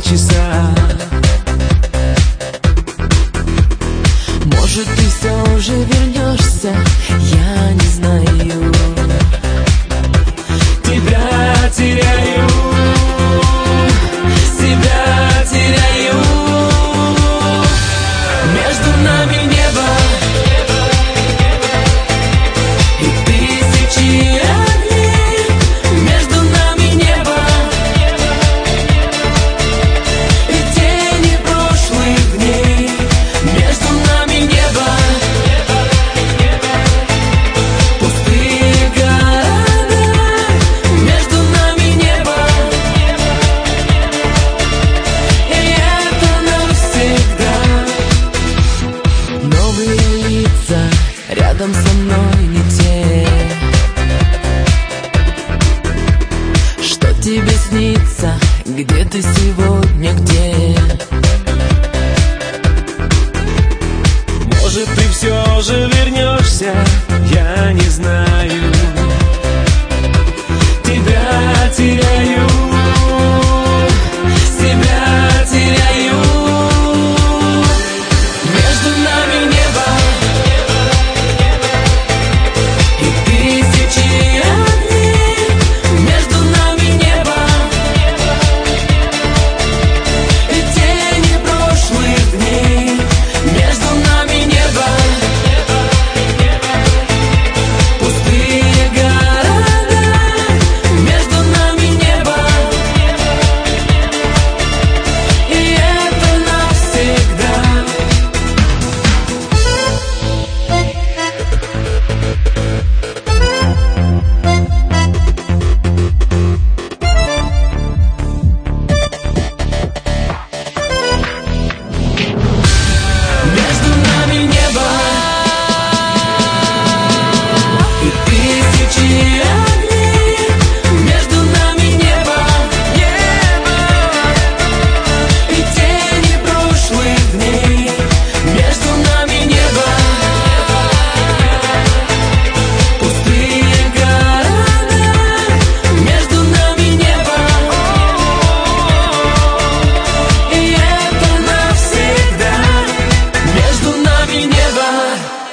полчаса. Может, ты все же вернешься, я не знаю. Тебя теряю, себя теряю. Между нами небо и тысячи огней. Между нами небо и тени прошлых дней. Между нами небо, пустые города. Между нами небо, и это навсегда. Новые лица рядом со мной не те, что тебе снится, где ты сегодня, где? Может, ты все же вернешься, я не знаю. Тебя теряю, себя теряю. Между нами небо и тысячи огней. Между нами небо и тени прошлых дней. Между нами небо, пустые города. Между нами небо, и это навсегда. Между нами небо и тысячи огней. Между нами небо, и тени прошлых дней. Между нами небо, пустые города. Между нами небо, и это навсегда. Между нами небо.